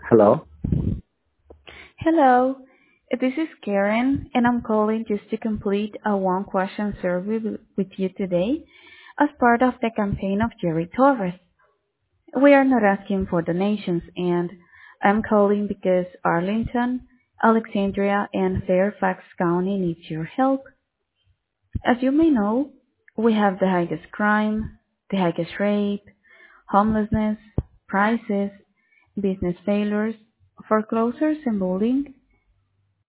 Hello. Hello, this is Karen, and I'm calling just to complete a one question survey with you today as part of the campaign of Jerry Torres. We are not asking for donations, and I'm calling because Arlington, Alexandria, and Fairfax County needs your help. As you may know, we have the highest crime, the highest rape, homelessness, prices, business failures, foreclosures, and bullying.